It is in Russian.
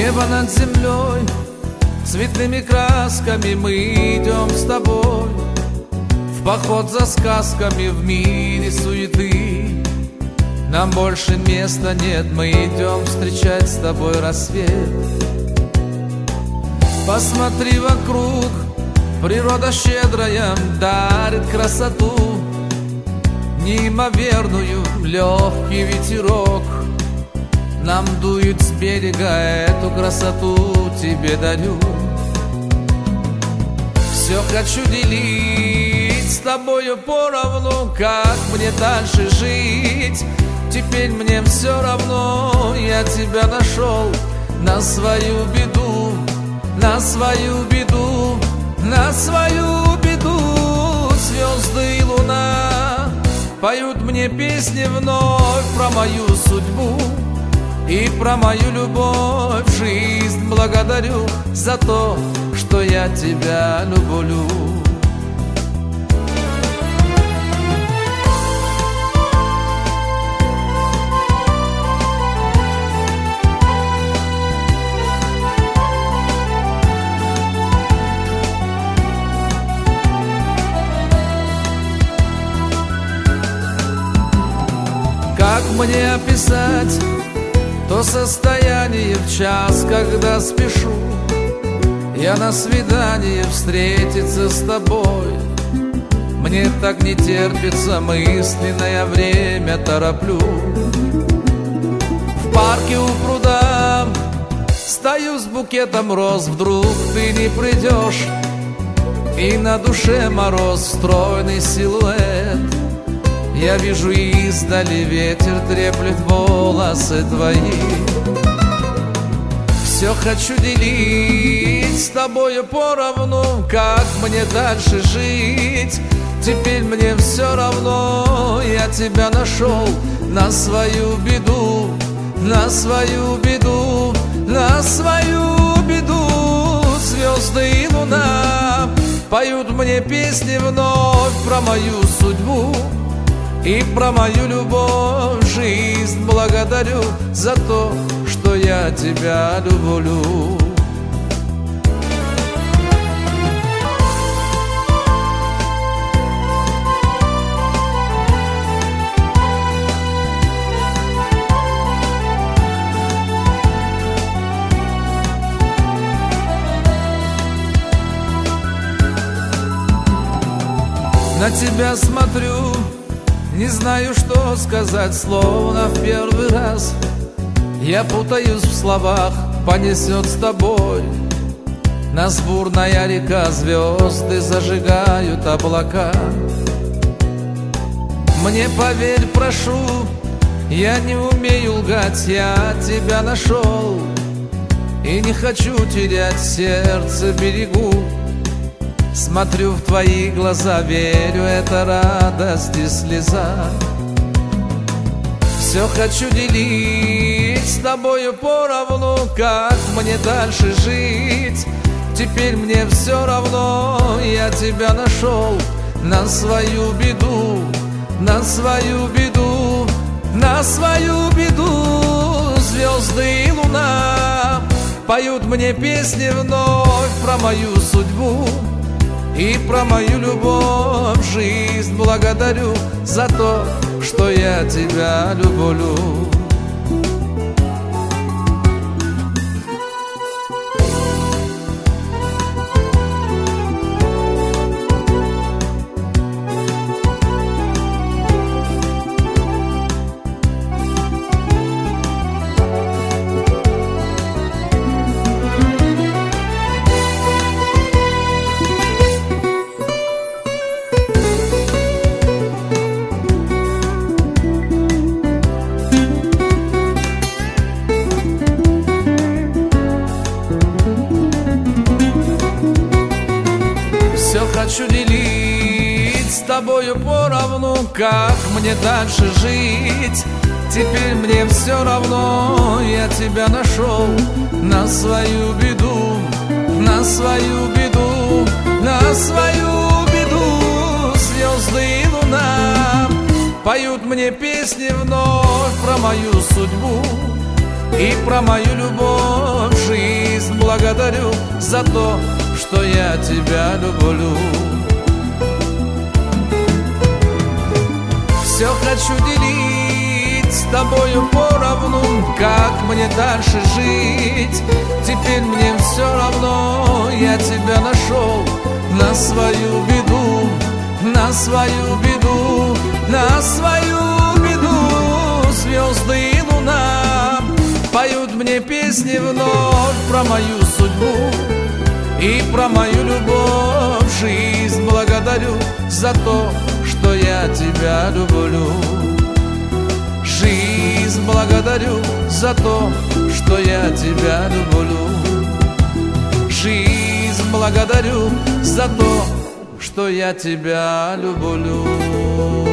Небо над землей, цветными красками мы идем с тобой в поход за сказками в мире суеты. Нам больше места нет, мы идем встречать с тобой рассвет. Посмотри вокруг, природа щедрая дарит красоту, неимоверную, легкий ветерок нам дует с берега, эту красоту тебе дарю. Все хочу делить с тобою поровну, как мне дальше жить. Теперь мне все равно, я тебя нашел на свою беду, на свою беду, на свою беду. Звезды и луна поют мне песни вновь про мою судьбу и про мою любовь. Жизнь благодарю за то, что я тебя люблю. Как мне описать то состояние в час, когда спешу я на свидание встретиться с тобой? Мне так не терпится, мысленное время тороплю. В парке у пруда стою с букетом роз, вдруг ты не придешь, и на душе мороз, стройный силуэт. Я вижу издали, ветер треплет волосы твои. Все хочу делить с тобою поровну, как мне дальше жить. Теперь мне все равно, я тебя нашел на свою беду, на свою беду, на свою беду. Звезды и луна поют мне песни вновь про мою судьбу и про мою любовь. Жизнь благодарю за то, что я тебя люблю. На тебя смотрю, не знаю, что сказать, словно в первый раз. Я путаюсь в словах, понесет с тобой. Нас бурная река, звезды зажигают облака. Мне поверь, прошу, я не умею лгать, я тебя нашел и не хочу терять, сердце берегу. Смотрю в твои глаза, верю, это радость и слеза. Все хочу делить с тобою поровну, как мне дальше жить. Теперь мне все равно, я тебя нашел на свою беду, на свою беду, на свою беду. Звезды и луна поют мне песни вновь про мою судьбу и про мою любовь. Жизнь благодарю за то, что я тебя люблю. Хочу делить с тобою поровну, как мне дальше жить. Теперь мне все равно, я тебя нашел на свою беду, на свою беду, на свою беду. Звезды и луна поют мне песни вновь про мою судьбу и про мою любовь. благодарю за то, что я тебя люблю. Все хочу делить с тобою поровну, как мне дальше жить. Теперь мне все равно, я тебя нашел на свою беду, на свою беду, на свою беду. Звезды и луна поют мне песни вновь про мою судьбу и про мою любовь. Жизнь благодарю за то, что я тебя люблю. Жизнь благодарю за то, что я тебя люблю. Жизнь благодарю за то, что я тебя люблю.